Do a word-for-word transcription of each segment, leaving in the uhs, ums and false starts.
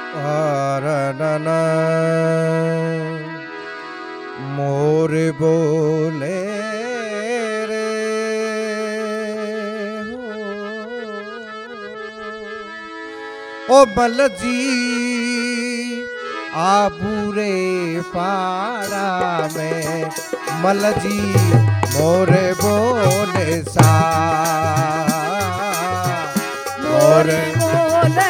आरनना मोर बोले रे हो ओ बलजी आबूरे पाड़ा में मलजी मोरे बोले सा मोरे बोले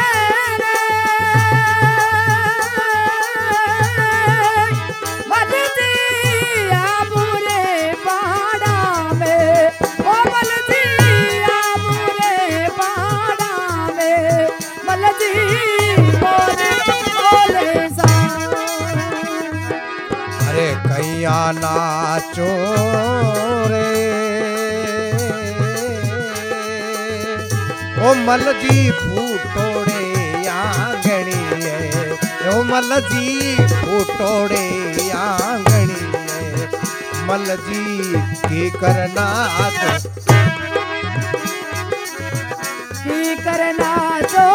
कैया नाचो रे ओ मलजी फूटोड़े आंगणी ओ मलजी फूटोड़े आंगणी मलजी की करना की करना तो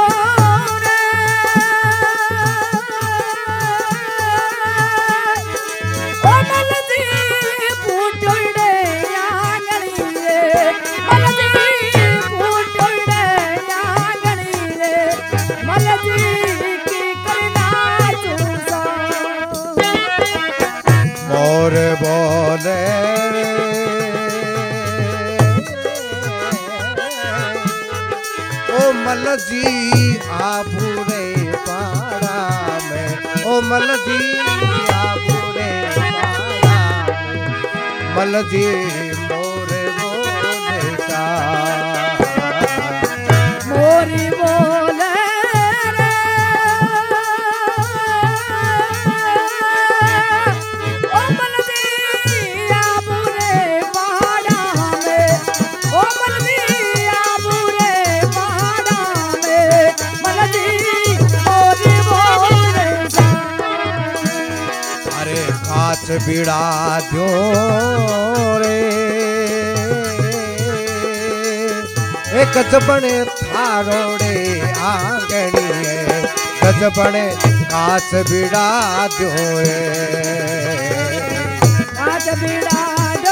मोर बोले ओ मलजी आबूरे पाड़ा में ओ मलजी आबूरे पाड़ा में मलजी मोर बोले सा मोरी बोले काच बिड़ा दो रे एक गजबने थारोड़े आंगणी है गजबने काच बिड़ा दो रे काच बिड़ा दो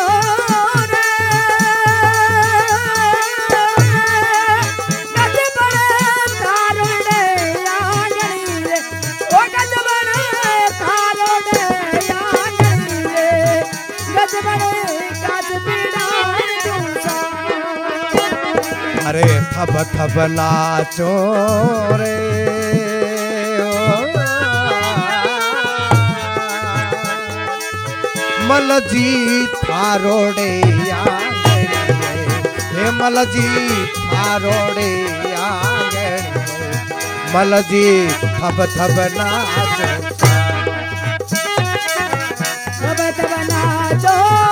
अरे थब थब नाचो रे मलजी थारोड़े आंगणी हे मलजी थारोड़े आंगणी मलजी थब थब नाचो थब थब नाचो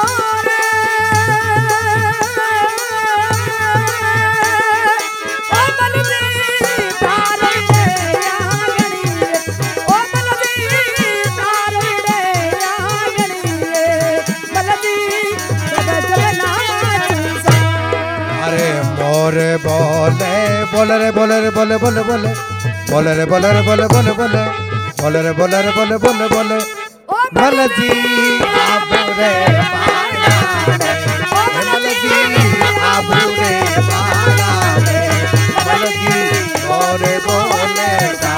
मोरे बोले बोले रे बोले रे बोले बोले बोले बोले रे बोले रे बोले बोले बोले बोले रे बोले रे बोले बोले बोले मलजी आबूरे मलजी आबूरे पाड़ा मलजी मोरे बोले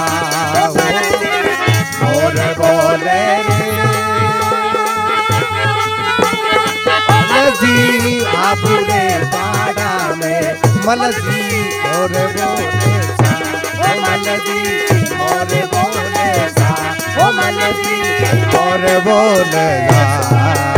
मोरे बोले मलजी आबूरे पाड़ा में मलजी और बोले सा ओ मलजी और बोले सा ओ मलजी और बोले सा।